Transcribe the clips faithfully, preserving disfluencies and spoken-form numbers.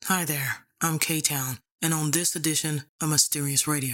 Hi there, I'm K-Town, and on this edition of Mysterious Radio.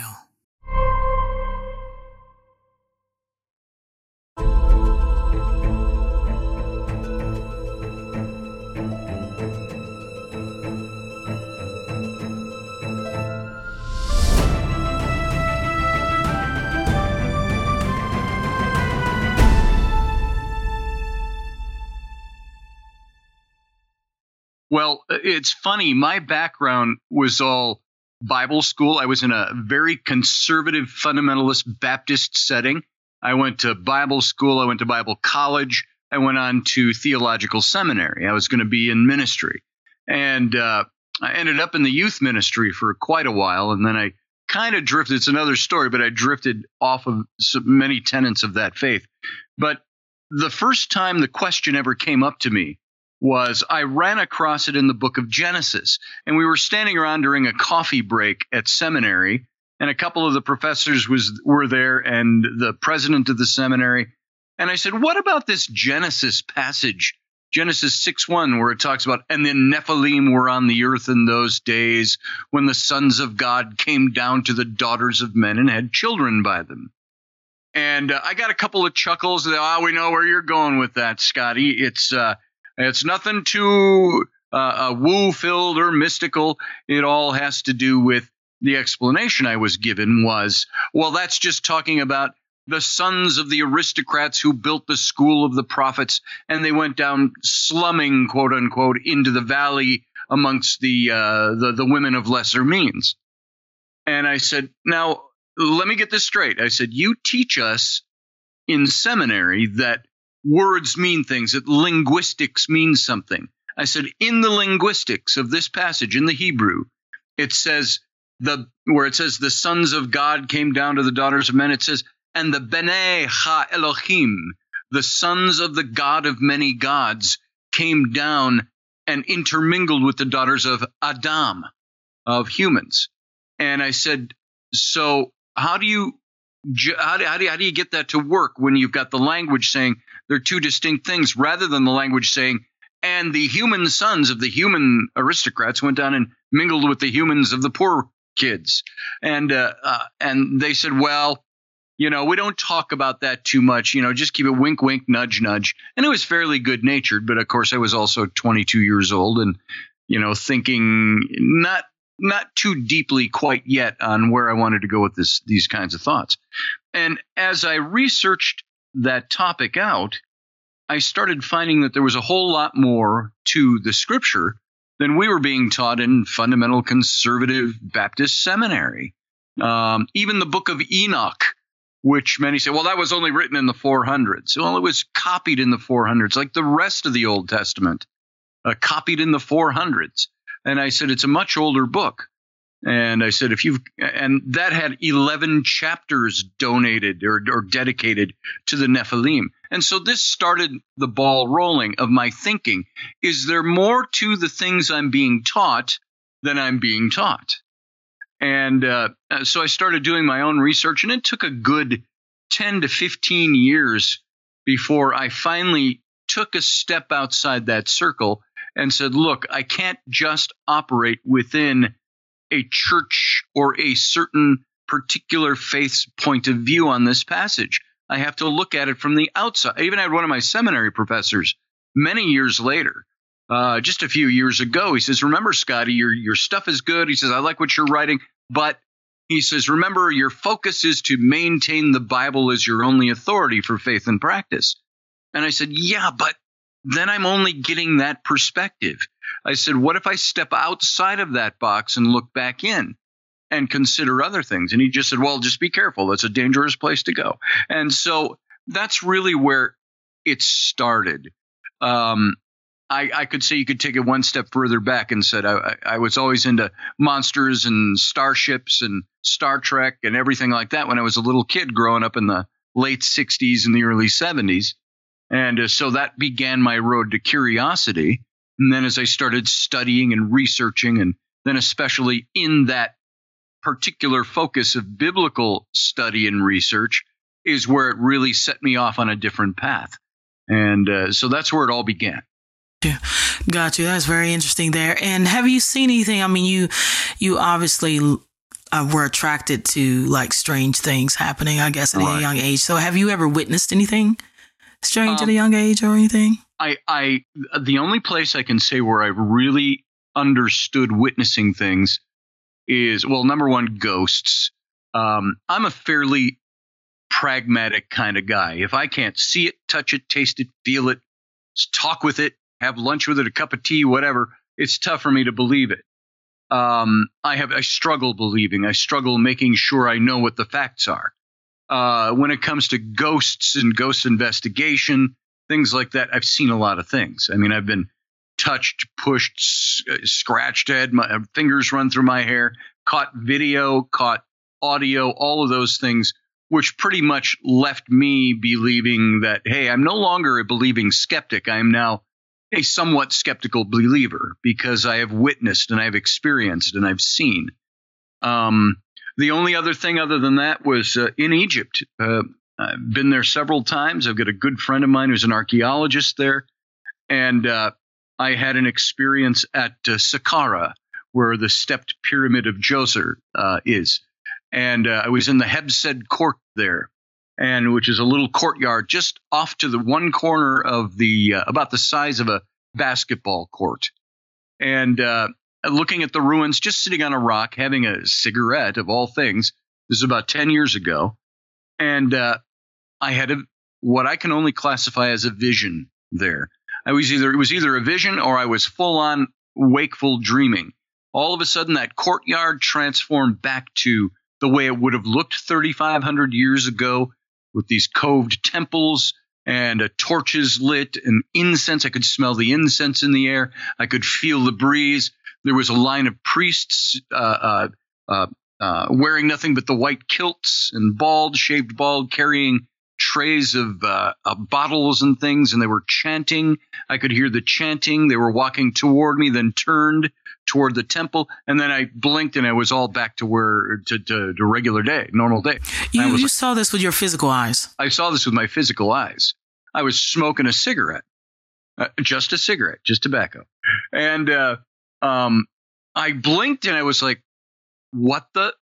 Well, it's funny. My background was all Bible school. I was in a very conservative fundamentalist Baptist setting. I went to Bible school. I went to Bible college. I went on to theological seminary. I was going to be in ministry. And uh, I ended up in the youth ministry for quite a while. And then I kind of drifted. It's another story, but I drifted off of so many tenets of that faith. But the first time the question ever came up to me was I ran across it in the book of Genesis. And we were standing around during a coffee break at seminary, and a couple of the professors was were there and the president of the seminary. And I said, what about this Genesis passage, Genesis six one, where it talks about, and the Nephilim were on the earth in those days when the sons of God came down to the daughters of men and had children by them. And uh, I got a couple of chuckles. Oh, we know where you're going with that, Scotty. It's uh, It's nothing too uh, uh, woo-filled or mystical. It all has to do with the explanation I was given was, well, that's just talking about the sons of the aristocrats who built the school of the prophets, and they went down slumming, quote unquote, into the valley amongst the uh, the, the women of lesser means. And I said, now, let me get this straight. I said, you teach us in seminary that words mean things, that linguistics means something. I said, in the linguistics of this passage, in the Hebrew, it says, the where it says the sons of God came down to the daughters of men, it says, and the B'nai Ha Elohim, the sons of the God of many gods, came down and intermingled with the daughters of Adam, of humans. And I said, so how do you How do, how, do, how do you get that to work when you've got the language saying they're two distinct things, rather than the language saying, and the human sons of the human aristocrats went down and mingled with the humans of the poor kids? And uh, uh, and they said, well, you know, we don't talk about that too much. You know, just keep it wink, wink, nudge, nudge. And it was fairly good natured. But of course, I was also twenty-two years old and, you know, thinking not not too deeply quite yet on where I wanted to go with this, these kinds of thoughts. And as I researched that topic out, I started finding that there was a whole lot more to the scripture than we were being taught in fundamental conservative Baptist seminary. Um, even the book of Enoch, which many say, well, that was only written in the four hundreds. Well, it was copied in the four hundreds, like the rest of the Old Testament, uh, copied in the four hundreds. And I said, it's a much older book. And I said, if you've, and that had eleven chapters donated or, or dedicated to the Nephilim. And so this started the ball rolling of my thinking. Is there more to the things I'm being taught than I'm being taught? And uh, so I started doing my own research, and it took a good ten to fifteen years before I finally took a step outside that circle and said, look, I can't just operate within a church or a certain particular faith's point of view on this passage. I have to look at it from the outside. I even had one of my seminary professors many years later, uh, just a few years ago. He says, remember, Scotty, your, your stuff is good. He says, I like what you're writing, but he says, remember, your focus is to maintain the Bible as your only authority for faith and practice. And I said, yeah, but then I'm only getting that perspective. I said, what if I step outside of that box and look back in and consider other things? And he just said, well, just be careful. That's a dangerous place to go. And so that's really where it started. Um, I, I could say you could take it one step further back and said I, I was always into monsters and starships and Star Trek and everything like that when I was a little kid growing up in the late sixties and the early seventies. And uh, so that began my road to curiosity. And then as I started studying and researching, and then especially in that particular focus of biblical study and research, is where it really set me off on a different path. And uh, so that's where it all began. Got you. That's very interesting there. And have you seen anything? I mean, you you obviously uh, were attracted to like strange things happening, I guess, at right. a young age. So have you ever witnessed anything strange um, at a young age or anything? I, I, the only place I can say where I really understood witnessing things is, well, number one, ghosts. Um, I'm a fairly pragmatic kind of guy. If I can't see it, touch it, taste it, feel it, talk with it, have lunch with it, a cup of tea, whatever, it's tough for me to believe it. Um, I have, I struggle believing. I struggle making sure I know what the facts are. Uh, when it comes to ghosts and ghost investigation, things like that, I've seen a lot of things. I mean, I've been touched, pushed, s- scratched, had my fingers run through my hair, caught video, caught audio, all of those things, which pretty much left me believing that, hey, I'm no longer a believing skeptic. I am now a somewhat skeptical believer because I have witnessed and I've experienced and I've seen. Um, the only other thing other than that was uh, in Egypt. Uh, I've been there several times. I've got a good friend of mine who's an archaeologist there. And uh, I had an experience at uh, Saqqara, where the stepped pyramid of Djoser uh, is. And uh, I was in the Hebsed court there, and which is a little courtyard just off to the one corner of the, uh, about the size of a basketball court. And uh, looking at the ruins, just sitting on a rock, having a cigarette of all things. This is about ten years ago. And uh, I had a, what I can only classify as a vision there. I was either, it was either a vision or I was full on wakeful dreaming. All of a sudden that courtyard transformed back to the way it would have looked thirty-five hundred years ago, with these coved temples and uh, torches lit and incense. I could smell the incense in the air. I could feel the breeze. There was a line of priests uh, uh, uh, uh, wearing nothing but the white kilts and bald, shaved bald, carrying trays of uh, uh, bottles and things, and they were chanting. I could hear the chanting. They were walking toward me, then turned toward the temple, and then I blinked, and I was all back to where to to, to regular day, normal day. You, you like, saw this with your physical eyes. I saw this with my physical eyes. I was smoking a cigarette, uh, just a cigarette, just tobacco, and uh, um, I blinked, and I was like, "What the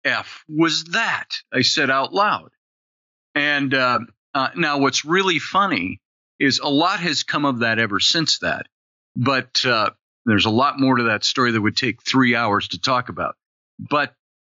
F was that?" I said out loud. And uh, uh, now what's really funny is a lot has come of that ever since that. But uh, there's a lot more to that story that would take three hours to talk about. But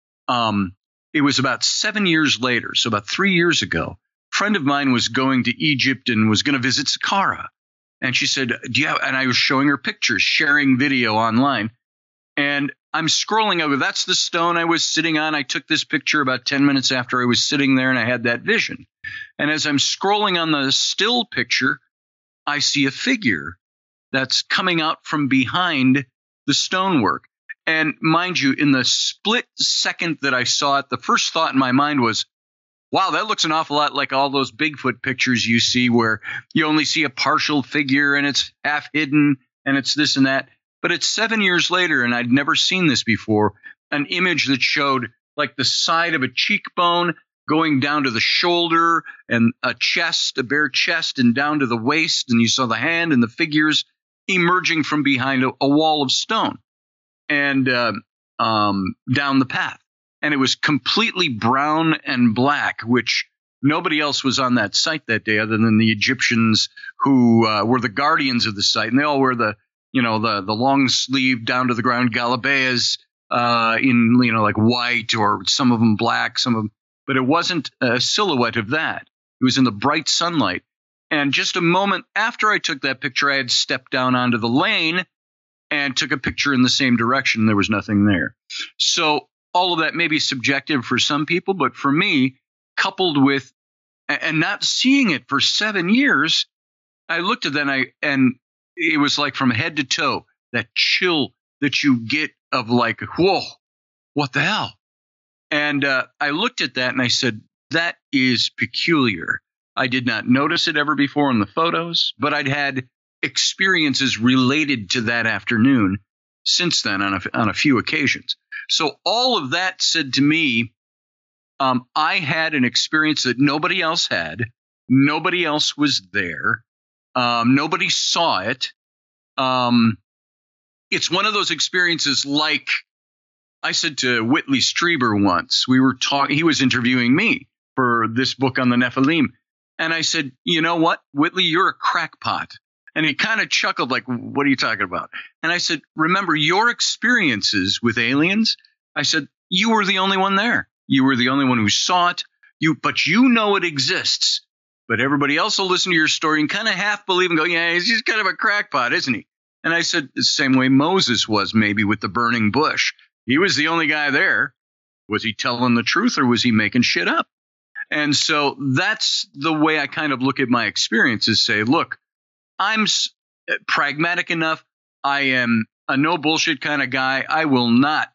um, it was about seven years later, so about three years ago, a friend of mine was going to Egypt and was going to visit Saqqara. And she said, "Do you have," and I was showing her pictures, sharing video online. And I'm scrolling over. That's the stone I was sitting on. I took this picture about ten minutes after I was sitting there, and I had that vision. And as I'm scrolling on the still picture, I see a figure that's coming out from behind the stonework. And mind you, in the split second that I saw it, the first thought in my mind was, wow, that looks an awful lot like all those Bigfoot pictures you see where you only see a partial figure and it's half hidden and it's this and that. But it's seven years later, and I'd never seen this before, an image that showed like the side of a cheekbone going down to the shoulder and a chest, a bare chest, and down to the waist. And you saw the hand and the figures emerging from behind a, a wall of stone and uh, um, down the path. And it was completely brown and black, which nobody else was on that site that day other than the Egyptians who uh, were the guardians of the site. And they all wear the you know, the, the long sleeve down to the ground galabeas uh, in, you know, like white or some of them black, some of them. But it wasn't a silhouette of that. It was in the bright sunlight. And just a moment after I took that picture, I had stepped down onto the lane and took a picture in the same direction. There was nothing there. So all of that may be subjective for some people, but for me, coupled with and not seeing it for seven years, I looked at that and I and it was like from head to toe, that chill that you get of like, whoa, what the hell? And uh, I looked at that and I said, that is peculiar. I did not notice it ever before in the photos, but I'd had experiences related to that afternoon since then on a, on a few occasions. So all of that said to me, um, I had an experience that nobody else had. Nobody else was there. Um, nobody saw it. Um, it's one of those experiences like I said to Whitley Strieber once. We were talking, he was interviewing me for this book on the Nephilim. And I said, you know what, Whitley, you're a crackpot. And he kind of chuckled like, what are you talking about? And I said, remember your experiences with aliens? I said, you were the only one there. You were the only one who saw it. You, but you know it exists. But everybody else will listen to your story and kind of half believe and go, yeah, he's just kind of a crackpot, isn't he? And I said, the same way Moses was maybe with the burning bush. He was the only guy there. Was he telling the truth or was he making shit up? And so that's the way I kind of look at my experiences, say, look, I'm pragmatic enough. I am a no bullshit kind of guy. I will not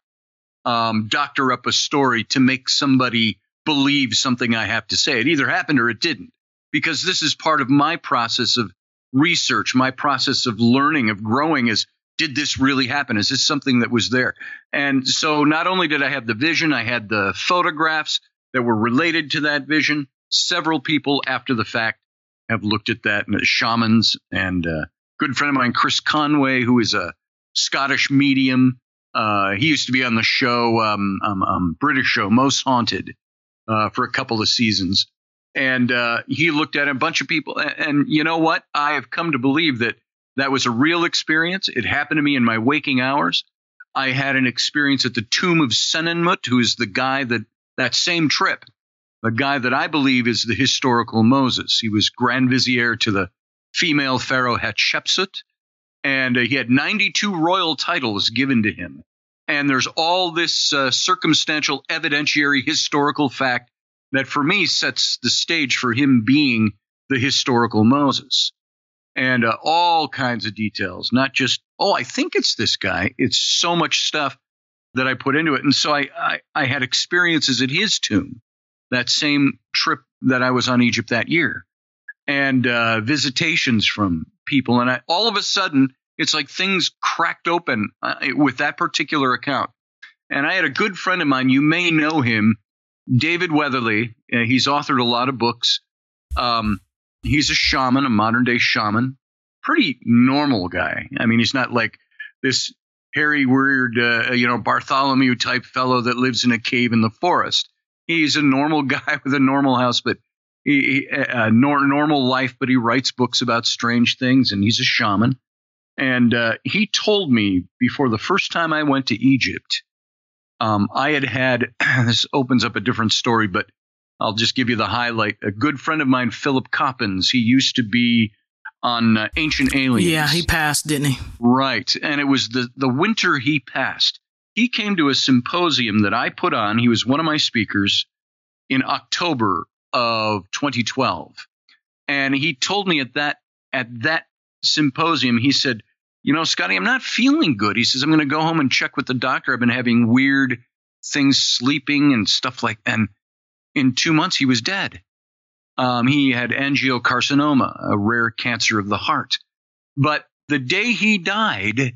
um, doctor up a story to make somebody believe something I have to say. It either happened or it didn't, because this is part of my process of research, my process of learning, of growing is, did this really happen? Is this something that was there? And so not only did I have the vision, I had the photographs that were related to that vision. Several people after the fact have looked at that, and shamans, and a good friend of mine, Chris Conway, who is a Scottish medium. Uh, he used to be on the show, um, um, um, British show, Most Haunted, uh, for a couple of seasons. And uh, he looked at it, a bunch of people. And, and you know what? I have come to believe that that was a real experience. It happened to me in my waking hours. I had an experience at the tomb of Senenmut, who is the guy that, that same trip, the guy that I believe is the historical Moses. He was Grand Vizier to the female pharaoh Hatshepsut, and uh, he had ninety-two royal titles given to him. And there's all this uh, circumstantial, evidentiary, historical fact that for me sets the stage for him being the historical Moses. And uh, all kinds of details, not just, oh, I think it's this guy. It's so much stuff that I put into it. And so I, I, I had experiences at his tomb, that same trip that I was on Egypt that year, and uh, visitations from people. And I, all of a sudden, it's like things cracked open uh, with that particular account. And I had a good friend of mine, you may know him, David Weatherly. Uh, he's authored a lot of books. Um, he's a shaman, a modern day shaman, pretty normal guy. I mean, he's not like this hairy, weird, uh, you know, Bartholomew type fellow that lives in a cave in the forest. He's a normal guy with a normal house, but he, he uh, nor, normal life, but he writes books about strange things, and he's a shaman. And uh, he told me before the first time I went to Egypt, um, I had had, this opens up a different story, but I'll just give you the highlight. A good friend of mine, Philip Coppens, he used to be on uh, Ancient Aliens. Yeah, he passed, didn't he? Right. And it was the, the winter he passed. He came to a symposium that I put on. He was one of my speakers in October of twenty twelve. And he told me at that at that symposium, he said, you know, Scotty, I'm not feeling good. He says, I'm going to go home and check with the doctor. I've been having weird things, sleeping and stuff like that. And in two months, he was dead. Um, he had angiocarcinoma, a rare cancer of the heart. But the day he died,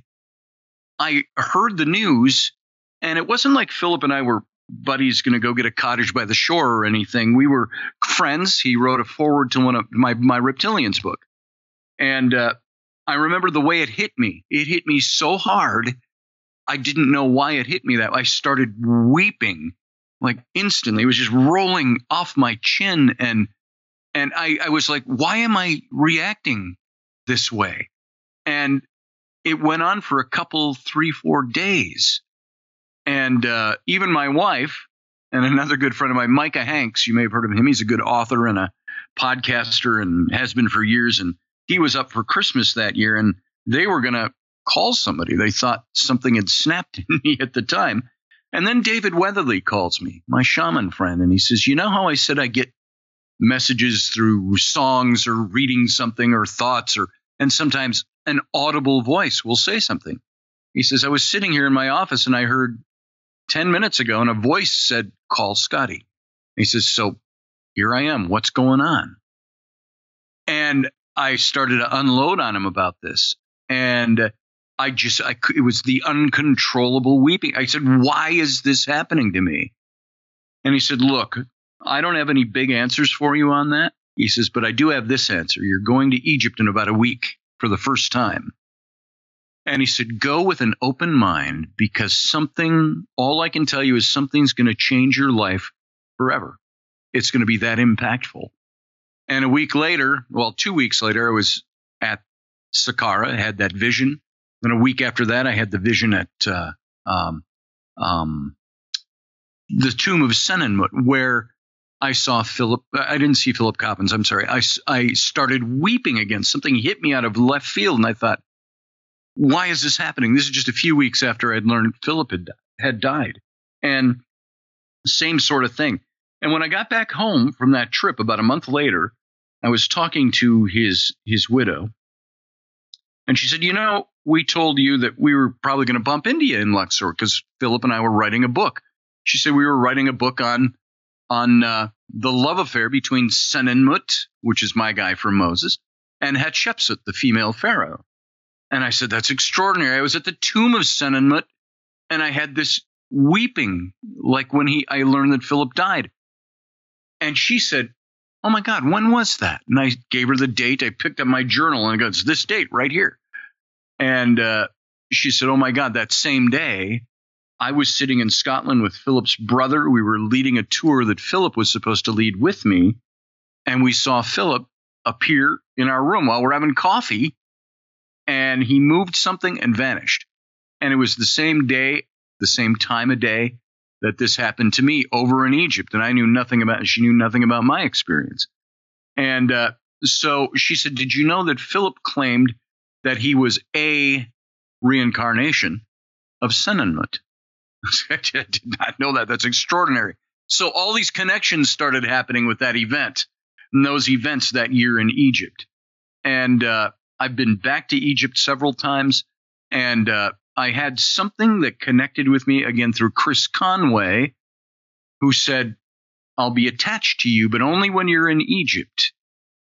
I heard the news, and it wasn't like Philip and I were buddies going to go get a cottage by the shore or anything. We were friends. He wrote a foreword to one of my, my Reptilians book. And uh, I remember the way it hit me. It hit me so hard, I didn't know why it hit me that way. I started weeping like instantly. It was just rolling off my chin. And and I, I was like, why am I reacting this way? And it went on for a couple, three, four days. And uh, even my wife and another good friend of mine, Micah Hanks, you may have heard of him. He's a good author and a podcaster and has been for years. And he was up for Christmas that year, and they were going to call somebody. They thought something had snapped in me at the time. And then David Weatherly calls me, my shaman friend, and he says, you know how I said I get messages through songs or reading something or thoughts, or and sometimes an audible voice will say something. He says, I was sitting here in my office and I heard ten minutes ago, and a voice said, call Scotty. He says, so here I am. What's going on? And I started to unload on him about this. And I just, I, it was the uncontrollable weeping. I said, why is this happening to me? And he said, look, I don't have any big answers for you on that. He says, but I do have this answer. You're going to Egypt in about a week for the first time. And he said, go with an open mind, because something, all I can tell you is something's going to change your life forever. It's going to be that impactful. And a week later, well, two weeks later, I was at Saqqara, I had that vision. And a week after that, I had the vision at uh, um, um, the tomb of Senenmut, where I saw Philip. I didn't see Philip Coppens. I'm sorry. I, I started weeping again. Something hit me out of left field, and I thought, why is this happening? This is just a few weeks after I'd learned Philip had, had died. And same sort of thing. And when I got back home from that trip about a month later, I was talking to his his widow. And she said, you know, we told you that we were probably going to bump into you in Luxor because Philip and I were writing a book. She said we were writing a book on on uh, the love affair between Senenmut, which is my guy from Moses, and Hatshepsut, the female pharaoh. And I said, that's extraordinary. I was at the tomb of Senenmut, and I had this weeping, like when he I learned that Philip died. And she said, oh, my God, when was that? And I gave her the date. I picked up my journal, and I go, it's this date right here. And uh, she said, oh, my God, that same day, I was sitting in Scotland with Philip's brother. We were leading a tour that Philip was supposed to lead with me. And we saw Philip appear in our room while we're having coffee. And he moved something and vanished. And it was the same day, the same time of day that this happened to me over in Egypt. And I knew nothing about it. She knew nothing about my experience. And uh, so she said, did you know that Philip claimed that he was a reincarnation of Senenmut? I did not know that. That's extraordinary. So all these connections started happening with that event and those events that year in Egypt. And uh, I've been back to Egypt several times, and uh, I had something that connected with me again through Chris Conway, who said, I'll be attached to you, but only when you're in Egypt.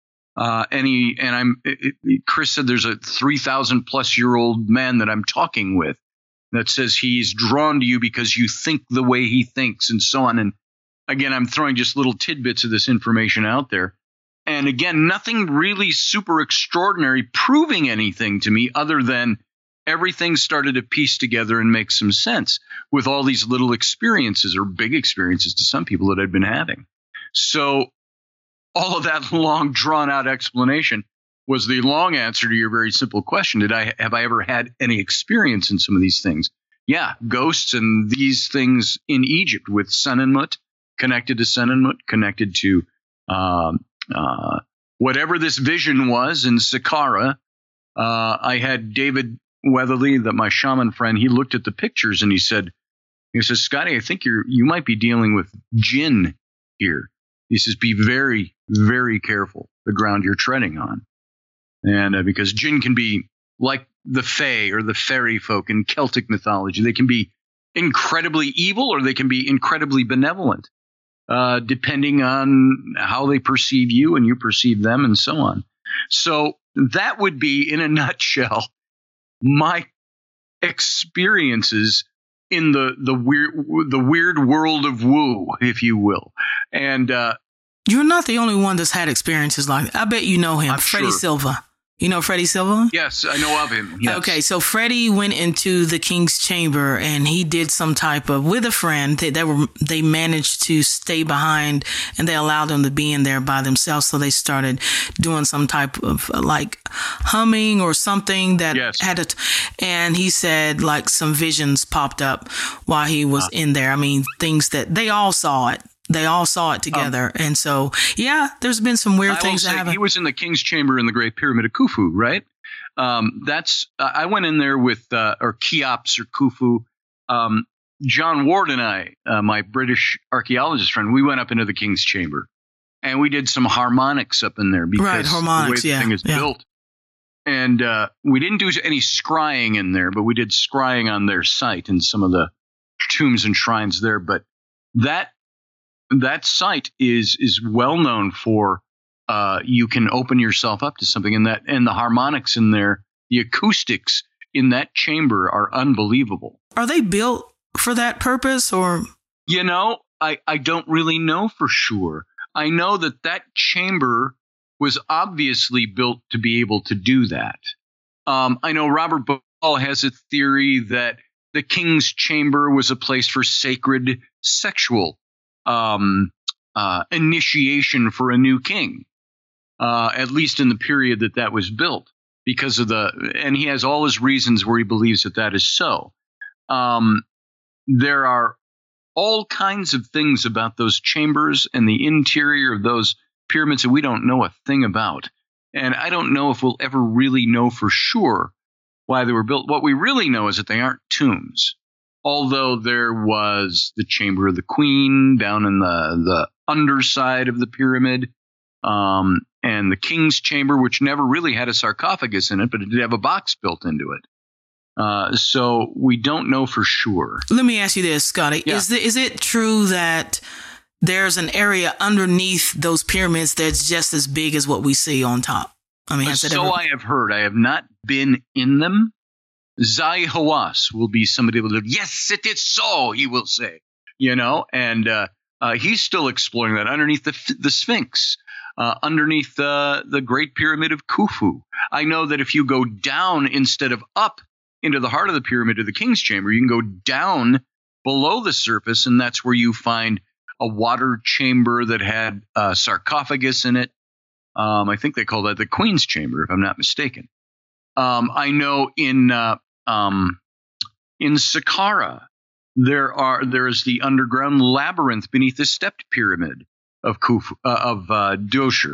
Uh, and he, and I'm, it, it, Chris said there's a three thousand plus year old man that I'm talking with that says he's drawn to you because you think the way he thinks and so on. And again, I'm throwing just little tidbits of this information out there. And again, nothing really super extraordinary proving anything to me other than everything started to piece together and make some sense with all these little experiences, or big experiences to some people, that I'd been having. So all of that long drawn out explanation was the long answer to your very simple question. Did I have I ever had any experience in some of these things? Yeah, ghosts and these things in Egypt with Senenmut, connected to Senenmut, connected to um, uh, whatever this vision was in Saqqara. Uh, I had David Weatherly, that my shaman friend, he looked at the pictures and he said, he says, Scotty, I think you're you might be dealing with jinn here. He says, be very, very careful the ground you're treading on. And uh, because jinn can be like the fae or the fairy folk in Celtic mythology. They can be incredibly evil or they can be incredibly benevolent, uh, depending on how they perceive you and you perceive them and so on. So that would be, in a nutshell, my experiences in the the weird the weird world of woo, if you will. And uh, you're not the only one that's had experiences like that. I bet you know him, I'm Freddie sure. Silva. You know Freddie Silva? Yes, I know of him. Yes. Okay, so Freddie went into the King's Chamber and he did some type of, with a friend, they, they were they managed to stay behind and they allowed them to be in there by themselves. So they started doing some type of like humming or something that yes. had a, and he said like some visions popped up while he was uh, in there. I mean, things that they all saw it. They all saw it together. Um, and so, yeah, there's been some weird I things that happen. He was in the King's Chamber in the Great Pyramid of Khufu, right? Um, that's uh, I went in there with, uh, or Cheops or Khufu. Um, John Ward and I, uh, my British archaeologist friend, we went up into the King's Chamber. And we did some harmonics up in there because right, harmonics, the way the yeah, thing is yeah. built. And uh, we didn't do any scrying in there, but we did scrying on their site in some of the tombs and shrines there. But that That site is is well known for uh, you can open yourself up to something, and that and the harmonics in there, the acoustics in that chamber are unbelievable. Are they built for that purpose, or? You know, I, I don't really know for sure. I know that that chamber was obviously built to be able to do that. Um, I know Robert has a theory that the king's chamber was a place for sacred sexual um, uh, initiation for a new king, uh, at least in the period that that was built. Because of the, and he has all his reasons where he believes that that is so. Um, there are all kinds of things about those chambers and the interior of those pyramids that we don't know a thing about. And I don't know if we'll ever really know for sure why they were built. What we really know is that they aren't tombs. Although there was the Chamber of the Queen down in the, the underside of the pyramid, um, and the King's Chamber, which never really had a sarcophagus in it, but it did have a box built into it. Uh, so we don't know for sure. Let me ask you this, Scotty. Yeah. Is the, is it true that there's an area underneath those pyramids that's just as big as what we see on top? I mean, has uh, it so ever... I have heard. I have not been in them. Zai Hawass will be somebody who will, yes, it is so, he will say, you know, and uh, uh, he's still exploring that underneath the, the Sphinx, uh, underneath uh, the Great Pyramid of Khufu. I know that if you go down instead of up into the heart of the pyramid of the King's Chamber, you can go down below the surface, and that's where you find a water chamber that had a sarcophagus in it. Um, I think they call that the Queen's Chamber, if I'm not mistaken. Um, I know in uh, um, in Saqqara there are there is the underground labyrinth beneath the stepped pyramid of Khufu, uh, of uh, Djoser.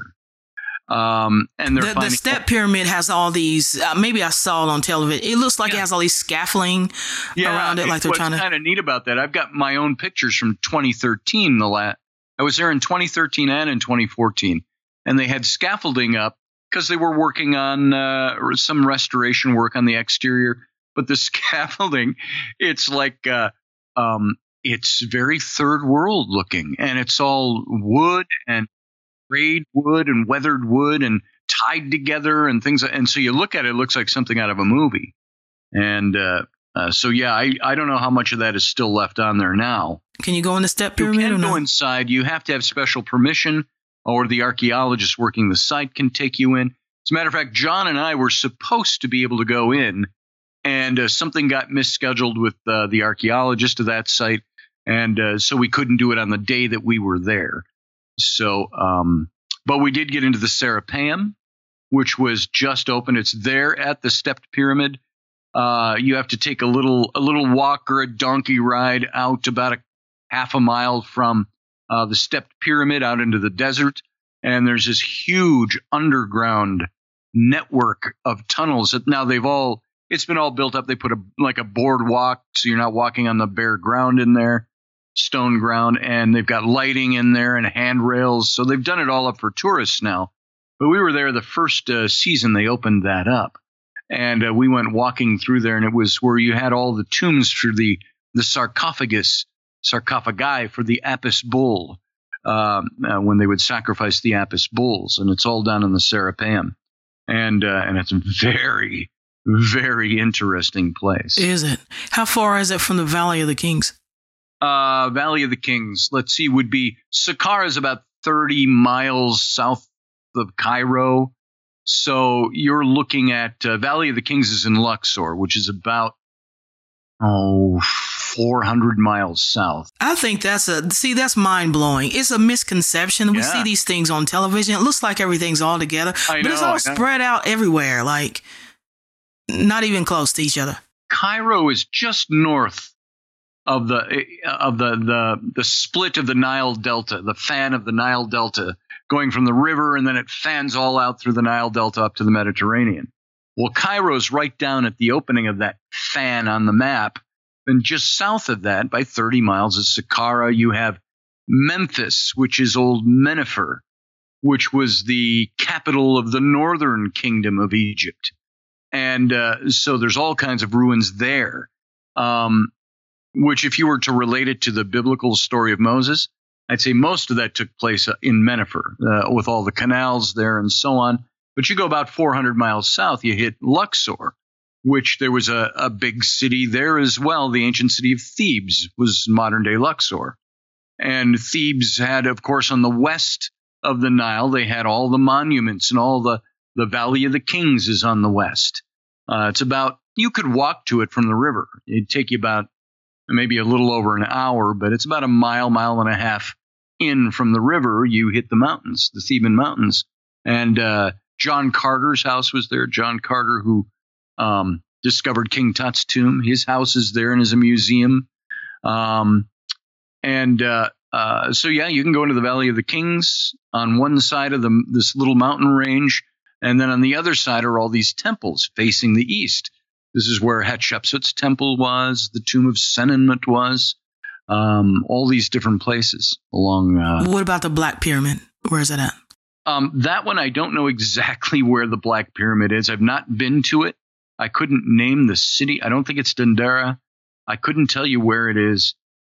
Um, and they're the, the step pyramid has all these. Uh, maybe I saw it on television. It looks like yeah. it has all these scaffolding yeah, around it, like they're what's trying to. Kind of neat about that. I've got my own pictures from twenty thirteen. The la- I was there in twenty thirteen and in twenty fourteen, and they had scaffolding up because they were working on uh, some restoration work on the exterior. But the scaffolding, it's like uh, um, it's very third world looking, and it's all wood and frayed wood and weathered wood and tied together and things. And so you look at it, it looks like something out of a movie. And uh, uh, so, yeah, I, I don't know how much of that is still left on there now. Can you go in the step pyramid? You can or go no? inside. You have to have special permission, or the archaeologist working the site can take you in. As a matter of fact, John and I were supposed to be able to go in, and uh, something got misscheduled with uh, the archaeologist of that site. And uh, so we couldn't do it on the day that we were there. So, um, but we did get into the Serapeum, which was just open. It's there at the stepped pyramid. Uh, you have to take a little, a little walk or a donkey ride out about a half a mile from uh, the stepped pyramid out into the desert. And there's this huge underground network of tunnels that now they've all, it's been all built up. They put a, like a boardwalk, so you're not walking on the bare ground in there. Stone ground, and they've got lighting in there and handrails. So they've done it all up for tourists now. But we were there the first uh, season they opened that up. And uh, we went walking through there, and it was where you had all the tombs for the, the sarcophagus, sarcophagi for the Apis bull, um, uh, when they would sacrifice the Apis bulls. And it's all down in the Serapeum. And, uh, and it's a very, very interesting place. Is it? How far is it from the Valley of the Kings? Uh, Valley of the Kings, let's see, would be Saqqara is about thirty miles south of Cairo. So you're looking at uh, Valley of the Kings is in Luxor, which is about, oh, four hundred miles south. I think that's a, see, that's mind blowing. It's a misconception. We Yeah. see these things on television. It looks like everything's all together, I but it's know, all I know. spread out everywhere, like not even close to each other. Cairo is just north of the of the, the the split of the Nile Delta, the fan of the Nile Delta, going from the river, and then it fans all out through the Nile Delta up to the Mediterranean. Well, Cairo's right down at the opening of that fan on the map. And just south of that, by thirty miles, is Saqqara. You have Memphis, which is old Menefer, which was the capital of the northern kingdom of Egypt. And uh, so there's all kinds of ruins there. Um, which if you were to relate it to the biblical story of Moses, I'd say most of that took place in Menefer, uh, with all the canals there and so on. But you go about four hundred miles south, you hit Luxor, which there was a, a big city there as well. The ancient city of Thebes was modern-day Luxor. And Thebes had, of course, on the west of the Nile, they had all the monuments, and all the, the Valley of the Kings is on the west. Uh, it's about you could walk to it from the river. It'd take you about maybe a little over an hour, but it's about a mile, mile and a half in from the river. You hit the mountains, the Theban Mountains. And uh, John Carter's house was there. John Carter, who um, discovered King Tut's tomb, his house is there and is a museum. Um, and uh, uh, so, yeah, you can go into the Valley of the Kings on one side of the, this little mountain range. And then on the other side are all these temples facing the east. This is where Hatshepsut's temple was, the tomb of Senenmut was, um, all these different places along. Uh, what about the Black Pyramid? Where is it at? Um, that one, I don't know exactly where the Black Pyramid is. I've not been to it. I couldn't name the city. I don't think it's Dendera. I couldn't tell you where it is.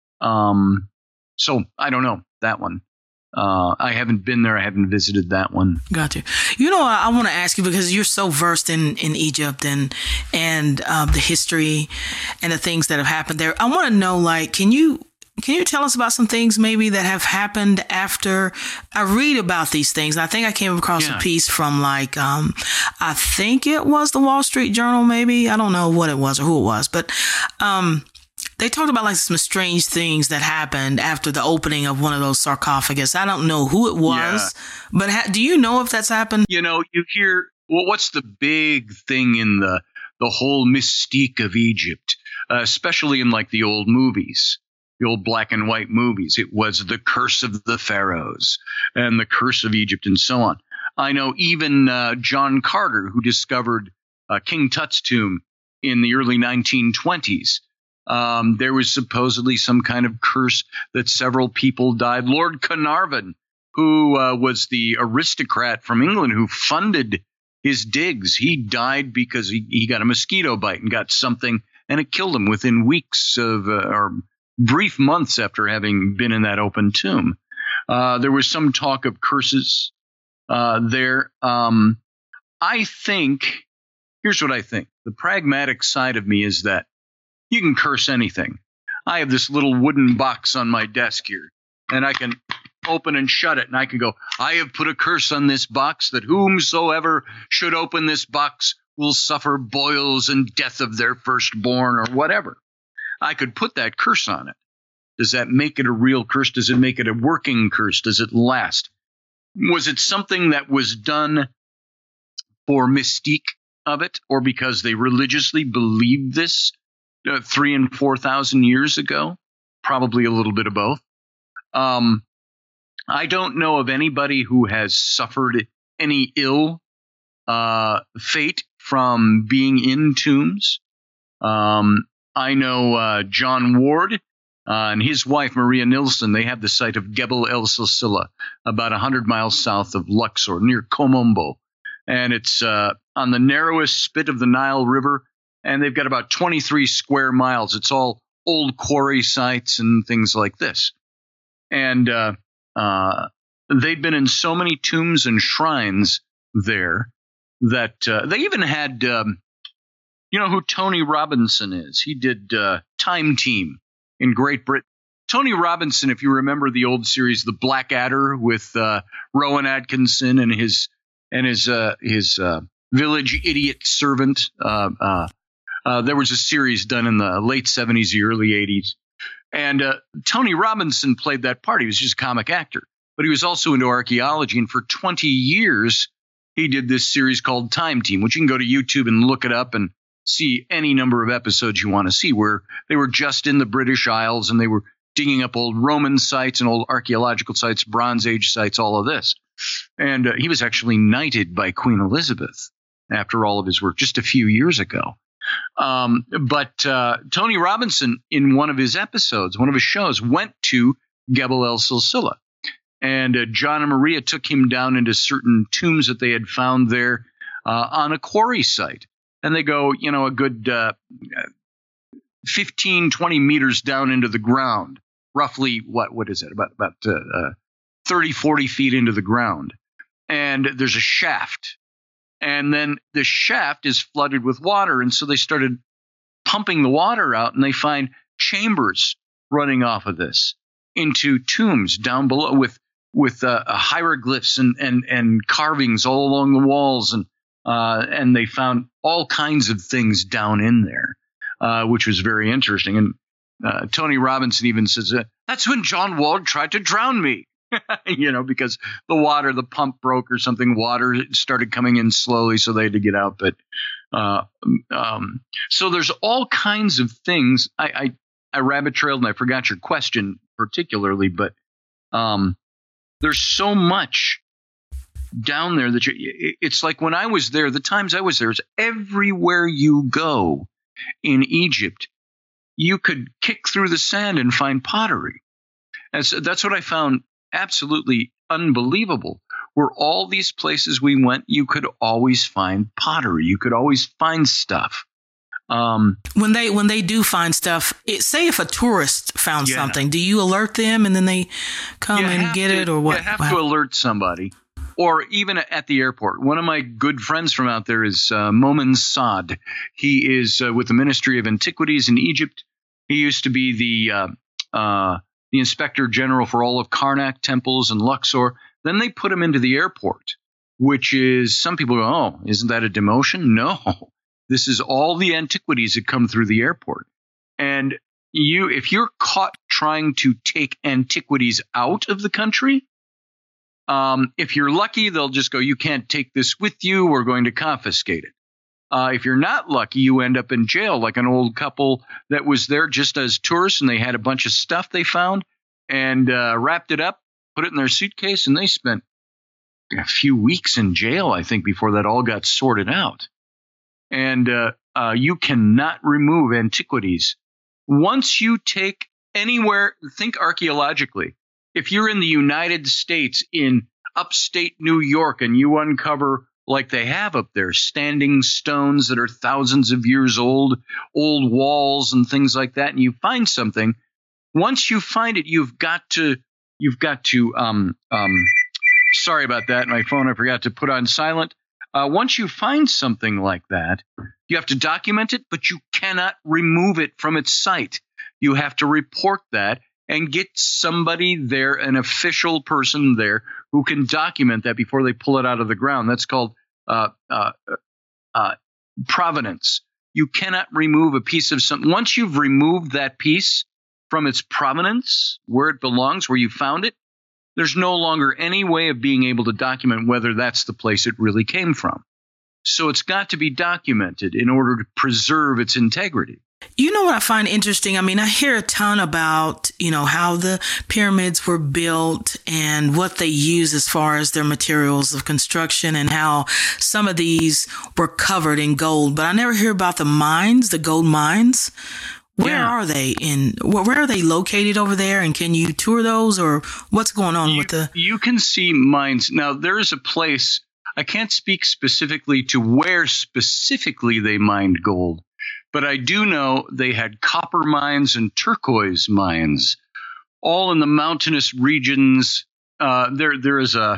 Um, so I don't know that one. Uh, I haven't been there. I haven't visited that one. Got you. You know, I, I want to ask you, because you're so versed in, in Egypt and and uh, the history and the things that have happened there. I want to know, like, can you can you tell us about some things maybe that have happened after I read about these things? I think I came across yeah. a piece from like, um, I think it was the Wall Street Journal, maybe. I don't know what it was or who it was, but um, they talked about like some strange things that happened after the opening of one of those sarcophagus. I don't know who it was, yeah. but ha- do you know if that's happened? You know, you hear, well, what's the big thing in the, the whole mystique of Egypt, uh, especially in like the old movies, the old black and white movies? It was the curse of the pharaohs and the curse of Egypt and so on. I know even uh, John Carter, who discovered uh, King Tut's tomb in the early nineteen twenties, Um, there was supposedly some kind of curse that several people died. Lord Carnarvon, who uh, was the aristocrat from England who funded his digs, he died because he, he got a mosquito bite and got something, and it killed him within weeks of uh, or brief months after having been in that open tomb. Uh, there was some talk of curses uh, there. Um, I think, here's what I think. The pragmatic side of me is that you can curse anything. I have this little wooden box on my desk here, and I can open and shut it, and I can go, I have put a curse on this box that whomsoever should open this box will suffer boils and death of their firstborn, or whatever. I could put that curse on it. Does that make it a real curse? Does it make it a working curse? Does it last? Was it something that was done for mystique of it, or because they religiously believed this Uh, three and four thousand years ago? Probably a little bit of both. Um, I don't know of anybody who has suffered any ill uh, fate from being in tombs. Um, I know uh, John Ward uh, and his wife Maria Nilsson. They have the site of Gebel El Silsila, about one hundred miles south of Luxor, near Komombo, and it's uh, on the narrowest spit of the Nile River. And they've got about twenty-three square miles. It's all old quarry sites and things like this. And uh, uh, they've been in so many tombs and shrines there that uh, they even had, um, you know who Tony Robinson is? He did uh, Time Team in Great Britain. Tony Robinson, if you remember the old series, The Blackadder, with uh, Rowan Atkinson and his and his uh, his uh, village idiot servant. Uh, uh, Uh, there was a series done in the late seventies, early eighties. And uh, Tony Robinson played that part. He was just a comic actor. But he was also into archaeology. And for twenty years, he did this series called Time Team, which you can go to YouTube and look it up and see any number of episodes you want to see, where they were just in the British Isles and they were digging up old Roman sites and old archaeological sites, Bronze Age sites, all of this. And uh, he was actually knighted by Queen Elizabeth after all of his work just a few years ago. Um, but uh, Tony Robinson, in one of his episodes, one of his shows, went to Gebel El Silsila. And uh, John and Maria took him down into certain tombs that they had found there uh, on a quarry site. And they go, you know, a good uh, fifteen, twenty meters down into the ground, roughly, what what is it, about, about uh, uh, thirty, forty feet into the ground. And there's a shaft. And then the shaft is flooded with water. And so they started pumping the water out, and they find chambers running off of this into tombs down below with with uh, hieroglyphs and, and, and carvings all along the walls. And Uh, and they found all kinds of things down in there, uh, which was very interesting. And uh, Tony Robinson even says, uh, that's when John Wald tried to drown me, you know, because the water, the pump broke or something. Water started coming in slowly, so they had to get out. But uh, um, so there's all kinds of things. I, I, I rabbit trailed and I forgot your question particularly, but um, there's so much down there that you, it's like when I was there, the times I was there, is everywhere you go in Egypt, you could kick through the sand and find pottery. And so that's what I found absolutely unbelievable. Where all these places we went, you could always find pottery. You could always find stuff. Um, when they when they do find stuff, it, say if a tourist found yeah. something, do you alert them and then they come you and get to, it, or what? You have wow. to alert somebody, or even at the airport. One of my good friends from out there is uh, Momin Saad. He is uh, with the Ministry of Antiquities in Egypt. He used to be the uh, uh, the Inspector General for all of Karnak temples and Luxor. Then they put him into the airport, which is, some people go, oh, isn't that a demotion? No. This is all the antiquities that come through the airport. And you, if you're caught trying to take antiquities out of the country, um, if you're lucky, they'll just go, you can't take this with you. We're going to confiscate it. Uh, if you're not lucky, you end up in jail, like an old couple that was there just as tourists, and they had a bunch of stuff they found and uh, wrapped it up, put it in their suitcase, and they spent a few weeks in jail, I think, before that all got sorted out. And uh, uh, you cannot remove antiquities. Once you take anywhere, think archaeologically. If you're in the United States, in upstate New York, and you uncover, like they have up there, standing stones that are thousands of years old, old walls and things like that, and you find something, once you find it, you've got to, you've got to, um, um, sorry about that, my phone, I forgot to put on silent. Uh, once you find something like that, you have to document it, but you cannot remove it from its site. You have to report that and get somebody there, an official person there, who can document that before they pull it out of the ground. That's called uh, uh, uh, provenance. You cannot remove a piece of something. Once you've removed that piece from its provenance, where it belongs, where you found it, there's no longer any way of being able to document whether that's the place it really came from. So it's got to be documented in order to preserve its integrity. You know what I find interesting? I mean, I hear a ton about, you know, how the pyramids were built and what they use as far as their materials of construction, and how some of these were covered in gold. But I never hear about the mines, the gold mines. Where yeah. are they in? Where are they located over there? And can you tour those, or what's going on you, with the? You can see mines. Now, there is a place. I can't speak specifically to where specifically they mined gold, but I do know they had copper mines and turquoise mines, all in the mountainous regions. Uh, there, there is a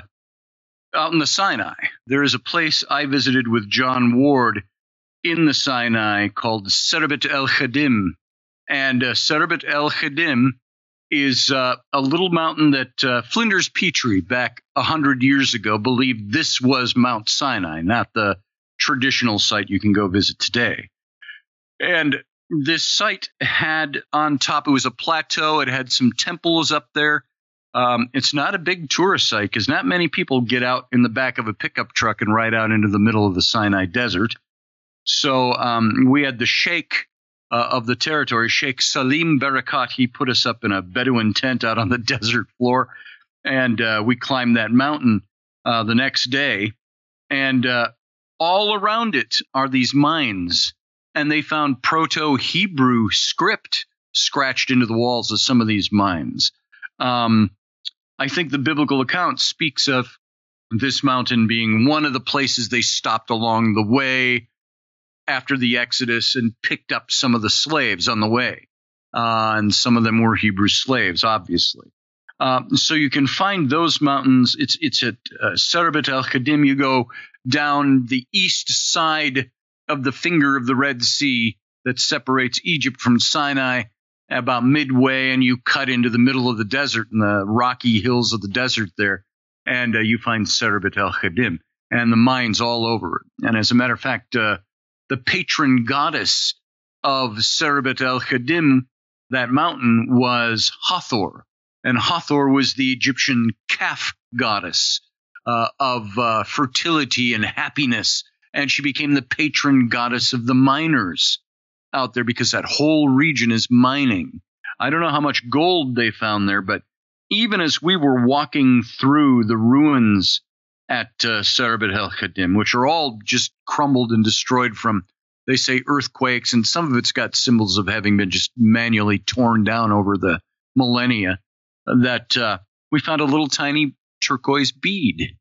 out in the Sinai. There is a place I visited with John Ward in the Sinai called Serbet El Khadim. And uh, Serbet El Khadim is uh, a little mountain that uh, Flinders Petrie back one hundred years ago believed this was Mount Sinai, not the traditional site you can go visit today. And this site had on top, it was a plateau. It had some temples up there. Um, it's not a big tourist site because not many people get out in the back of a pickup truck and ride out into the middle of the Sinai Desert. So um, we had the sheikh uh, of the territory, Sheikh Salim Barakat. He put us up in a Bedouin tent out on the desert floor, and uh, we climbed that mountain uh, the next day. And uh, all around it are these mines, and they found Proto-Hebrew script scratched into the walls of some of these mines. Um, I think the biblical account speaks of this mountain being one of the places they stopped along the way after the Exodus and picked up some of the slaves on the way. Uh, and some of them were Hebrew slaves, obviously. Uh, so you can find those mountains. It's it's at uh, Serbet El Khadim. You go down the east side of the finger of the Red Sea that separates Egypt from Sinai, about midway, and you cut into the middle of the desert and the rocky hills of the desert there, and uh, you find Serbet El Khadim. and the mines all over it. And as a matter of fact, uh, the patron goddess of Serebet el-Khadim, that mountain, was Hathor. And Hathor was the Egyptian calf goddess uh, of uh, fertility and happiness. And she became the patron goddess of the miners out there because that whole region is mining. I don't know how much gold they found there, but even as we were walking through the ruins at uh, Serebet el-Khadim, which are all just crumbled and destroyed from, they say, earthquakes, and some of it's got symbols of having been just manually torn down over the millennia, that uh, we found a little tiny turquoise bead.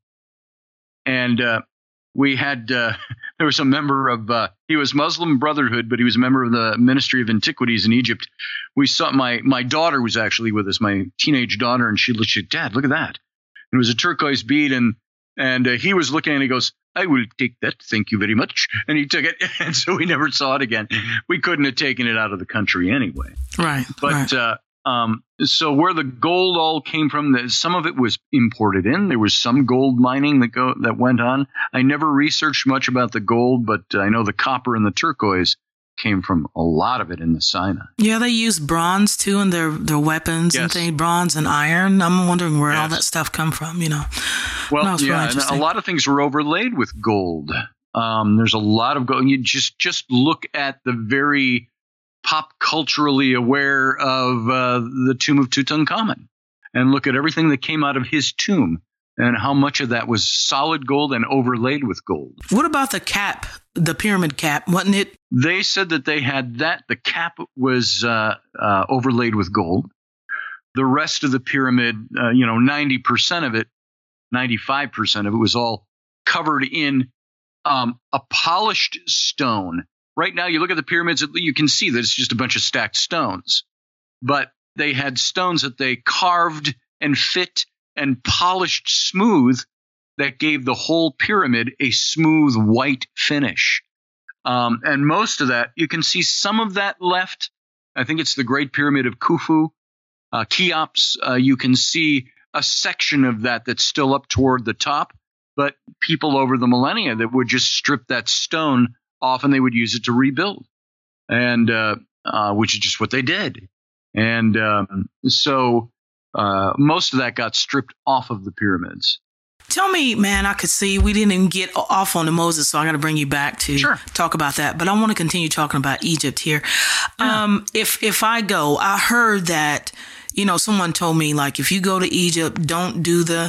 And uh, we had, uh, there was a member of, uh, he was Muslim Brotherhood, but he was a member of the Ministry of Antiquities in Egypt. We saw, my my daughter was actually with us, my teenage daughter, and she looked, she said, Dad, look at that. It was a turquoise bead, and and uh, he was looking, and he goes, I will take that, thank you very much. And he took it, and so we never saw it again. We couldn't have taken it out of the country anyway. Right. But right. Uh, um, so where the gold all came from, some of it was imported in. There was some gold mining that go that went on. I never researched much about the gold, but I know the copper and the turquoise came from a lot of it in the Sinai. Yeah, they use bronze too in their, their weapons Yes. and things, bronze and iron. I'm wondering where Yes. all that stuff come from, you know. Well, No, it's really yeah, and a interesting. lot of things were overlaid with gold. Um, there's a lot of gold. You just just look at the very pop culturally aware of uh, the tomb of Tutankhamun, and look at everything that came out of his tomb, and how much of that was solid gold and overlaid with gold. What about the cap, the pyramid cap? Wasn't it? They said that they had that. The cap was uh, uh, overlaid with gold. The rest of the pyramid, uh, you know, ninety percent of it, ninety-five percent of it was all covered in um, a polished stone. Right now, you look at the pyramids, you can see that it's just a bunch of stacked stones. But they had stones that they carved and fit and polished smooth that gave the whole pyramid a smooth white finish. Um, and most of that, you can see some of that left. I think it's the Great Pyramid of Khufu. Uh, Cheops, uh, you can see a section of that that's still up toward the top. But people over the millennia that would just strip that stone off and they would use it to rebuild, and uh, uh, which is just what they did. And um, so uh, most of that got stripped off of the pyramids. Tell me, man, I could see we didn't even get off on the Moses, so I got to bring you back to Sure. talk about that. But I want to continue talking about Egypt here. Yeah. Um, if if I go, I heard that, you know, someone told me, like, if you go to Egypt, don't do the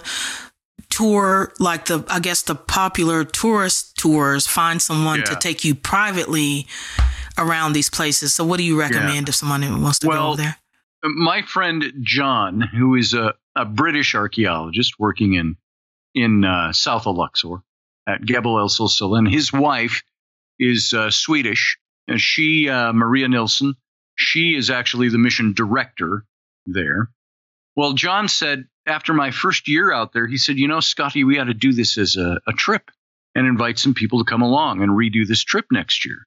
tour, like the, I guess the popular tourist tours. Find someone Yeah. to take you privately around these places. So what do you recommend if someone wants to Well, go over there? My friend John, who is a, a British archaeologist working in in uh, south of Luxor at Gebel El Silsil, and his wife is uh, Swedish. And she, uh, Maria Nilsson, she is actually the mission director there. Well, John said, after my first year out there, he said, you know, Scotty, we ought to do this as a, a trip and invite some people to come along and redo this trip next year.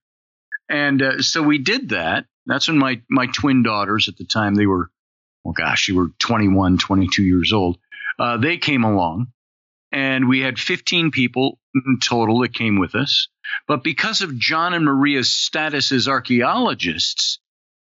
And uh, so we did that. That's when my, my twin daughters at the time, they were, oh gosh, they were twenty-one, twenty-two years old. Uh, they came along, and we had fifteen people in total that came with us. But because of John and Maria's status as archaeologists,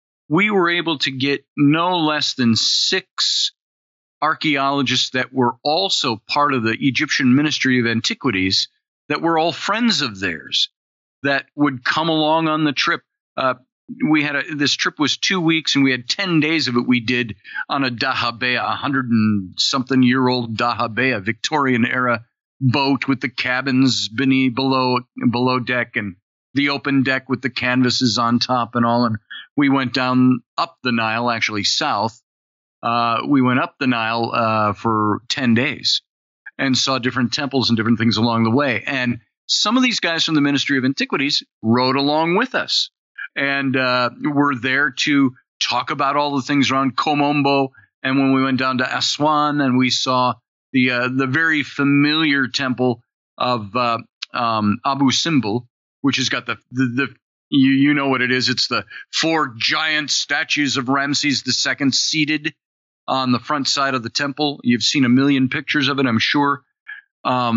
we were able to get no less than six archaeologists that were also part of the Egyptian Ministry of Antiquities that were all friends of theirs that would come along on the trip. Uh, we had a, this trip was two weeks, and we had ten days of it. We did on a dahabeah, a hundred and something year old dahabeah, Victorian era boat with the cabins beneath, below, below deck, and the open deck with the canvases on top and all. And we went down up the Nile, actually south. Uh, we went up the Nile uh, for ten days and saw different temples and different things along the way. And some of these guys from the Ministry of Antiquities rode along with us and uh, were there to talk about all the things around Komombo. And when we went down to Aswan and we saw the uh, the very familiar temple of uh, um, Abu Simbel, which has got the, the, the you, you know what it is. It's the four giant statues of Ramses the Second seated on the front side of the temple. You've seen a million pictures of it, I'm sure. Um,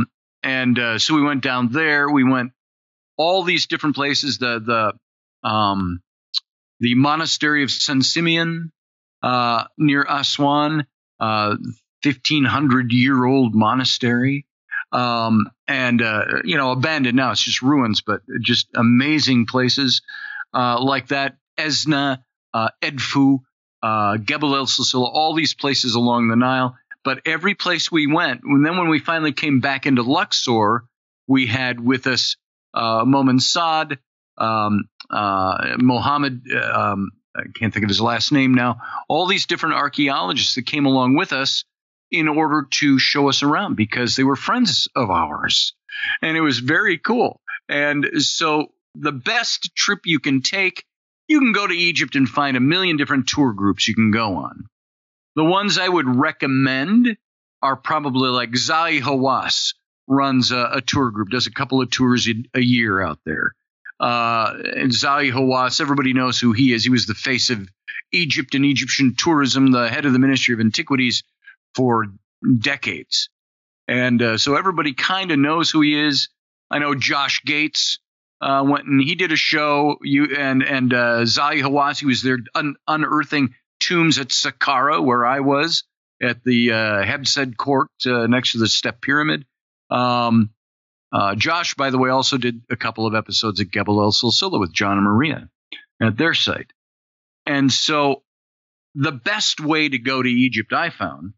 and uh, so we went down there. We went all these different places. The the um, the monastery of San Simeon uh, near Aswan, uh, fifteen hundred year old monastery, um, and uh, you know, abandoned now. It's just ruins, but just amazing places uh, like that. Esna, uh, Edfu, uh, Gebel El Silsila, all these places along the Nile. But every place we went, and then when we finally came back into Luxor, we had with us uh, Momin Saad, um, uh, Mohammed, um, I can't think of his last name now, all these different archaeologists that came along with us in order to show us around because they were friends of ours. And it was very cool. And so the best trip you can take, you can go to Egypt and find a million different tour groups you can go on. The ones I would recommend are probably like Zahi Hawass runs a, a tour group, does a couple of tours a, a year out there. Uh, and Zahi Hawass, everybody knows who he is. He was the face of Egypt and Egyptian tourism, the head of the Ministry of Antiquities for decades. And uh, so everybody kind of knows who he is. I know Josh Gates uh, went and he did a show. You and and uh, Zahi Hawass, he was there un- unearthing tombs at Saqqara, where I was, at the uh, Hebsed Court uh, next to the Step Pyramid. Um, uh, Josh, by the way, also did a couple of episodes at Gebel El Silsila with John and Maria at their site. And so the best way to go to Egypt, I found,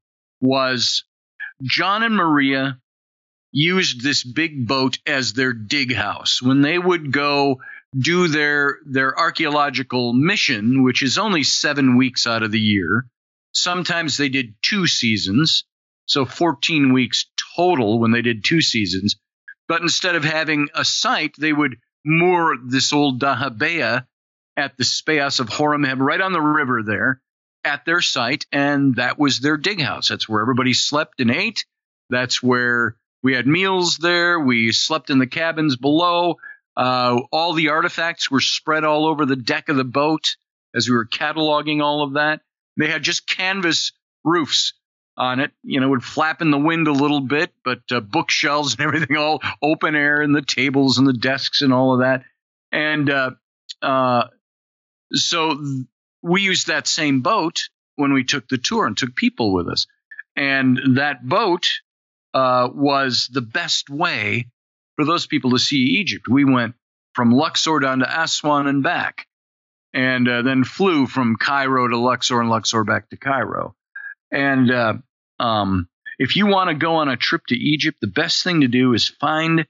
was John and Maria used this big boat as their dig house. When they would go do their their archaeological mission, which is only seven weeks out of the year. Sometimes they did two seasons, so fourteen weeks total when they did two seasons. But instead of having a site, they would moor this old dahabeah at the Speas of Horemheb right on the river there at their site, and that was their dig house. That's where everybody slept and ate. That's where we had meals there. We slept in the cabins below. Uh, all the artifacts were spread all over the deck of the boat as we were cataloging all of that. They had just canvas roofs on it, you know, would flap in the wind a little bit, but uh, bookshelves and everything all open air, and the tables and the desks and all of that. And uh, uh, so th- we used that same boat when we took the tour and took people with us. And that boat uh, was the best way for those people to see Egypt. We went from Luxor down to Aswan and back, and uh, then flew from Cairo to Luxor and Luxor back to Cairo. And uh, um, if you want to go on a trip to Egypt, the best thing to do is find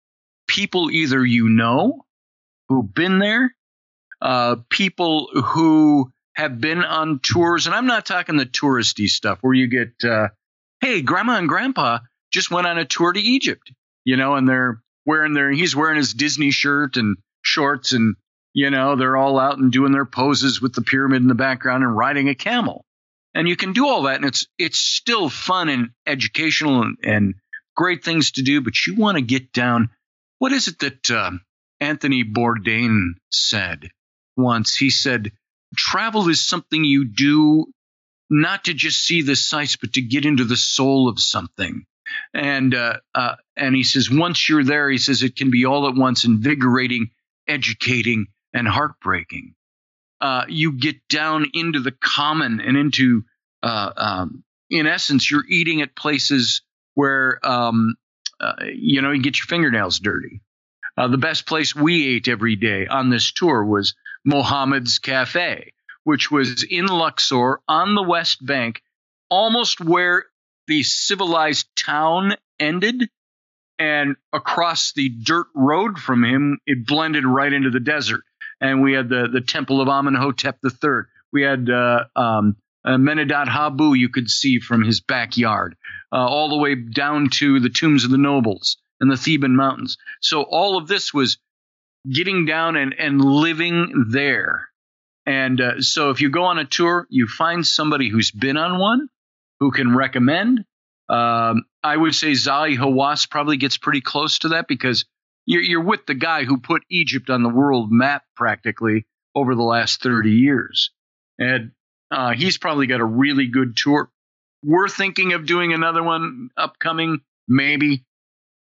people either you know who've been there, uh, people who have been on tours. And I'm not talking the touristy stuff where you get, uh, hey, grandma and grandpa just went on a tour to Egypt. You know, and they're wearing their, he's wearing his Disney shirt and shorts, and, you know, they're all out and doing their poses with the pyramid in the background and riding a camel. And you can do all that, and it's it's still fun and educational and, and great things to do, but you want to get down. What is it that uh, Anthony Bourdain said once? He said, travel is something you do not to just see the sights, but to get into the soul of something. And uh, uh, and he says, once you're there, he says, it can be all at once invigorating, educating, and heartbreaking. Uh, you get down into the common and into, uh, um, in essence, you're eating at places where, um, uh, you know, you get your fingernails dirty. Uh, the best place we ate every day on this tour was Mohammed's Cafe, which was in Luxor on the West Bank, almost where the civilized town ended, and across the dirt road from him, it blended right into the desert. And we had the, the temple of Amenhotep the third. We had uh, um, uh, Menedat Habu you could see from his backyard, uh, all the way down to the tombs of the nobles and the Theban mountains. So all of this was getting down and, and living there. And uh, so if you go on a tour, you find somebody who's been on one, who can recommend. Um, I would say Zahi Hawass probably gets pretty close to that, because you're, you're with the guy who put Egypt on the world map practically over the last thirty years. And uh, he's probably got a really good tour. We're thinking of doing another one upcoming, maybe.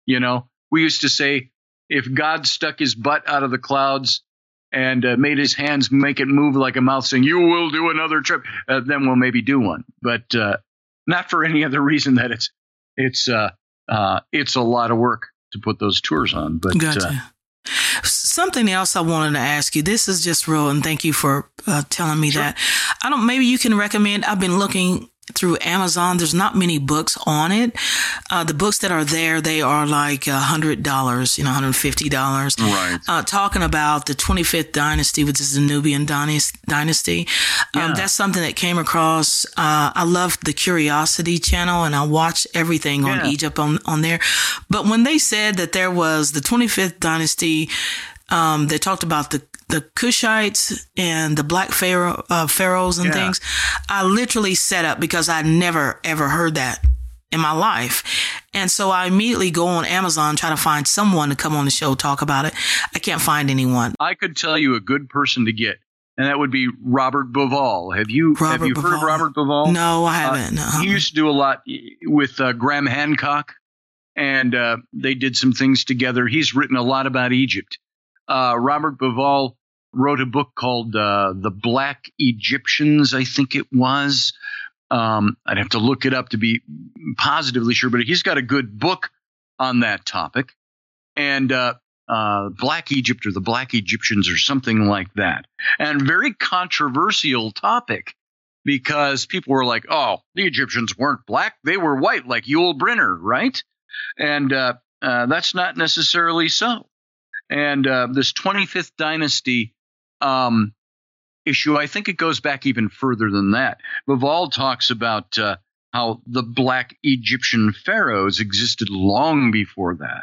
You know, we used to say, if God stuck his butt out of the clouds and uh, made his hands make it move like a mouth saying, you will do another trip, uh, then we'll maybe do one. But uh, not for any other reason that it's it's uh, uh, it's a lot of work to put those tours on. But gotcha. uh, Something else I wanted to ask you. This is just real, and thank you for uh, telling me sure. that. I don't. Maybe you can recommend. I've been looking through Amazon. There's not many books on it. Uh, the books that are there, they are like a hundred dollars, you know, one hundred fifty dollars. Right. Uh, talking about the twenty-fifth dynasty, which is the Nubian dynasty. Um, yeah. That's something that came across. Uh, I love the Curiosity channel, and I watch everything on yeah. Egypt on, on there. But when they said that there was the twenty-fifth dynasty, um, they talked about the the Cushites and the black pharaoh, uh, pharaohs and yeah. things. I literally set up because I never, ever heard that in my life. And so I immediately go on Amazon, try to find someone to come on the show, talk about it. I can't find anyone. I could tell you a good person to get, and that would be Robert Bauval. Have you, Robert have you Bauval. heard of Robert Bauval? No, I haven't. Uh, uh-huh. He used to do a lot with uh, Graham Hancock, and uh, they did some things together. He's written a lot about Egypt. Uh, Robert Bauval wrote a book called uh, The Black Egyptians, I think it was. Um, I'd have to look it up to be positively sure, but he's got a good book on that topic. And uh, uh, Black Egypt or the Black Egyptians or something like that. And very controversial topic because people were like, oh, the Egyptians weren't black. They were white like Yul Brynner, right? And uh, uh, that's not necessarily so. And uh, this twenty-fifth dynasty um, issue, I think it goes back even further than that. Bauval talks about uh, how the black Egyptian pharaohs existed long before that.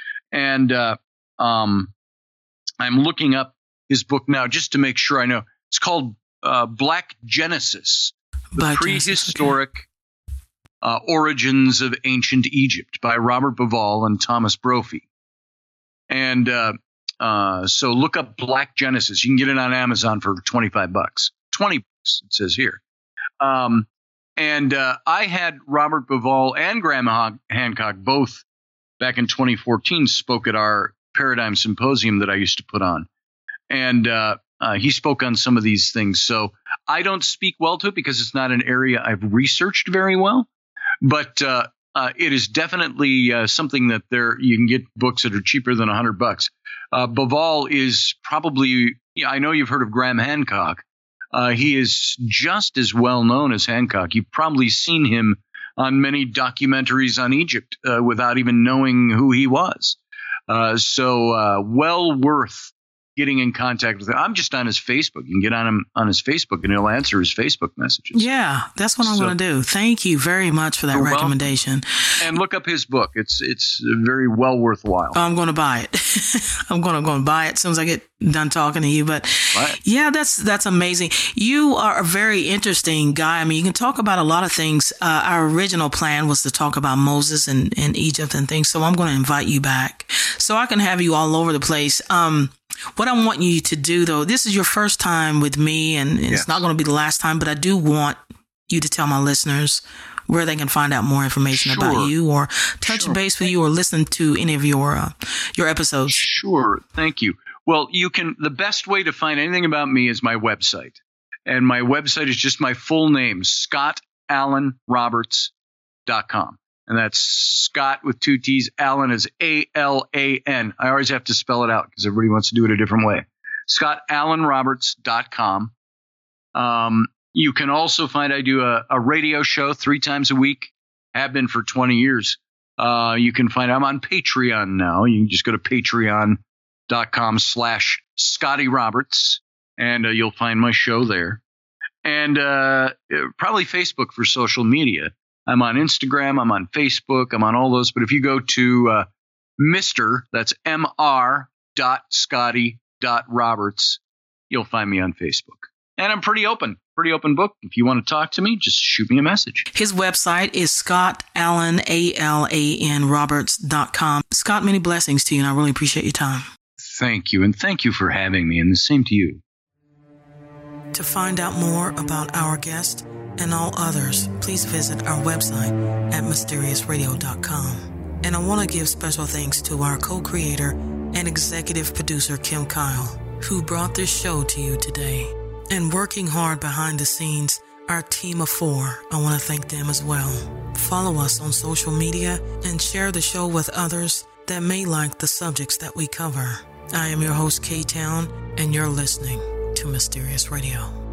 And uh, um, I'm looking up his book now just to make sure I know. It's called uh, Black Genesis, The Black Prehistoric Genesis, okay. uh, Origins of Ancient Egypt by Robert Bauval and Thomas Brophy. And uh, uh, so look up Black Genesis. You can get it on Amazon for twenty-five bucks. twenty bucks, it says here. Um, and uh, I had Robert Bauval and Graham Hancock both back in twenty fourteen spoke at our Paradigm Symposium that I used to put on. And uh, uh, he spoke on some of these things. So I don't speak well to it because it's not an area I've researched very well. But uh, uh, it is definitely uh, something that there you can get books that are cheaper than a hundred bucks. Uh, Bauval is probably, you know, I know you've heard of Graham Hancock. Uh, he is just as well known as Hancock. You've probably seen him on many documentaries on Egypt uh, without even knowing who he was. Uh, so uh, well worth getting in contact with him. I'm just on his Facebook. You can get on him on his Facebook, and he'll answer his Facebook messages. Yeah, that's what I'm so, going to do. Thank you very much for that recommendation. Welcome. And look up his book. It's it's very well worthwhile. I'm going to buy it. I'm going to go and buy it as soon as I get done talking to you. But right. yeah, that's that's amazing. You are a very interesting guy. I mean, you can talk about a lot of things. Uh, our original plan was to talk about Moses and, and Egypt and things. So I'm going to invite you back so I can have you all over the place. Um, What I want you to do, though, this is your first time with me, and, and yes. it's not going to be the last time, but I do want you to tell my listeners where they can find out more information sure. about you or touch sure. base with you or listen to any of your uh, your episodes. Sure. Thank you. Well, you can. The best way to find anything about me is my website. And my website is just my full name, Scott Alan Roberts dot com. And that's Scott with two T's. Allen is A L A N. I always have to spell it out because everybody wants to do it a different way. Scott Alan Roberts dot com. Um, you can also find I do a, a radio show three times a week. Have been for twenty years. Uh, you can find I'm on Patreon now. You can just go to patreon.com slash Scotty Roberts, and uh, you'll find my show there. And uh, probably Facebook for social media. I'm on Instagram, I'm on Facebook, I'm on all those. But if you go to uh, Mister, that's M R dot Scotty dot Roberts, you'll find me on Facebook. And I'm pretty open, pretty open book. If you want to talk to me, just shoot me a message. His website is Scott Alan, A L A N, Roberts dot com. Scott, many blessings to you, and I really appreciate your time. Thank you, and thank you for having me, and the same to you. To find out more about our guest and all others, please visit our website at mysterious radio dot com. And I want to give special thanks to our co-creator and executive producer, Kim Kyle, who brought this show to you today. And working hard behind the scenes, our team of four, I want to thank them as well. Follow us on social media and share the show with others that may like the subjects that we cover. I am your host, K-Town, and you're listening to Mysterious Radio.